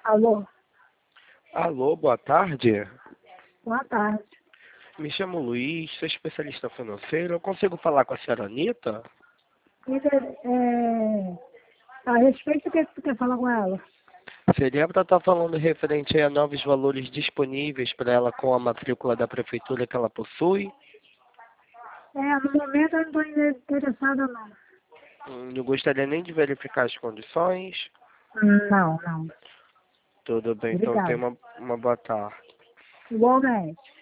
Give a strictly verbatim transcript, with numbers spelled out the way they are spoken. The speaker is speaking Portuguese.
Alô, Alô, boa tarde. boa tarde. Me chamo Luiz, sou especialista financeiro. Eu consigo falar com a senhora Anitta? É, a respeito do que você quer falar com ela? Seria para estar falando referente a novos valores disponíveis para ela com a matrícula da prefeitura que ela possui? É, no momento eu não estou interessada não. Hum, Não gostaria nem de verificar as condições. Não, não. Tudo bem, então tenha Obrigada. uma, uma boa tarde. Igualmente.